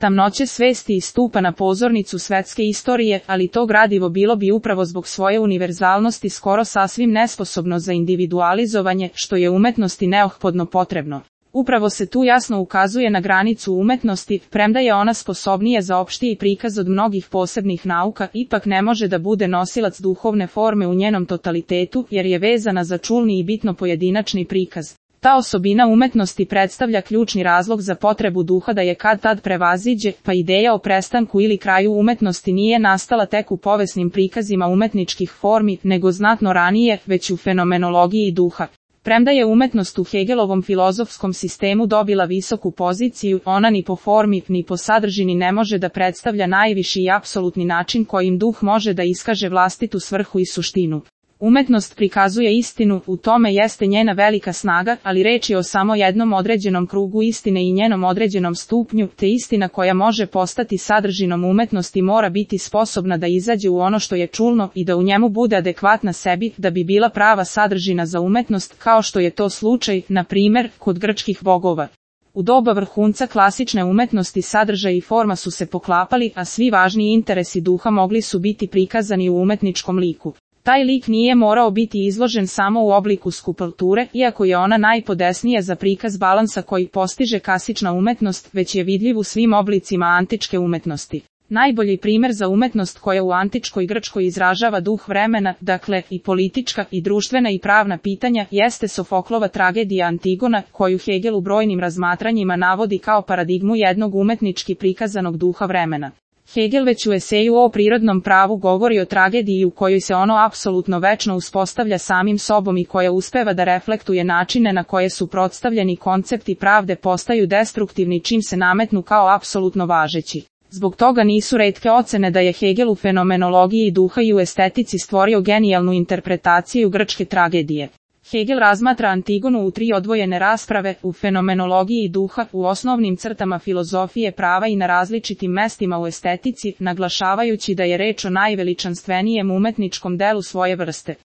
tamnoće svesti i stupa na pozornicu svetske istorije, ali to gradivo bilo bi upravo zbog svoje univerzalnosti skoro sasvim nesposobno za individualizovanje, što je umetnosti neophodno potrebno. Upravo se tu jasno ukazuje na granicu umetnosti, premda je ona sposobnija za opštiji prikaz od mnogih posebnih nauka, ipak ne može da bude nosilac duhovne forme u njenom totalitetu, jer je vezana za čulni i bitno pojedinačni prikaz. Ta osobina umetnosti predstavlja ključni razlog za potrebu duha da je kad tad prevaziđe, pa ideja o prestanku ili kraju umetnosti nije nastala tek u povesnim prikazima umetničkih formi, nego znatno ranije, već u fenomenologiji duha. Premda je umetnost u Hegelovom filozofskom sistemu dobila visoku poziciju, ona ni po formi, ni po sadržini ne može da predstavlja najviši i apsolutni način kojim duh može da iskaže vlastitu svrhu i suštinu. Umetnost prikazuje istinu, u tome jeste njena velika snaga, ali reč je o samo jednom određenom krugu istine i njenom određenom stupnju, te istina koja može postati sadržinom umetnosti mora biti sposobna da izađe u ono što je čulno i da u njemu bude adekvatna sebi, da bi bila prava sadržina za umetnost, kao što je to slučaj, na primer, kod grčkih bogova. U doba vrhunca klasične umetnosti sadržaj i forma su se poklapali, a svi važni interesi duha mogli su biti prikazani u umetničkom liku. Taj lik nije morao biti izložen samo u obliku skulpture, iako je ona najpodesnija za prikaz balansa koji postiže klasična umetnost, već je vidljiv u svim oblicima antičke umetnosti. Najbolji primer za umetnost koja u antičkoj Grčkoj izražava duh vremena, dakle i politička, i društvena i pravna pitanja, jeste Sofoklova tragedija Antigona, koju Hegel u brojnim razmatranjima navodi kao paradigmu jednog umetnički prikazanog duha vremena. Hegel već u eseju o prirodnom pravu govori o tragediji u kojoj se ono apsolutno večno uspostavlja samim sobom i koja uspeva da reflektuje načine na koje suprotstavljeni koncepti pravde postaju destruktivni čim se nametnu kao apsolutno važeći. Zbog toga nisu retke ocene da je Hegel u fenomenologiji duha i u estetici stvorio genijalnu interpretaciju grčke tragedije. Hegel razmatra Antigonu u 3 odvojene rasprave, u fenomenologiji duha, u osnovnim crtama filozofije prava i na različitim mestima u estetici, naglašavajući da je reč o najveličanstvenijem umetničkom delu svoje vrste.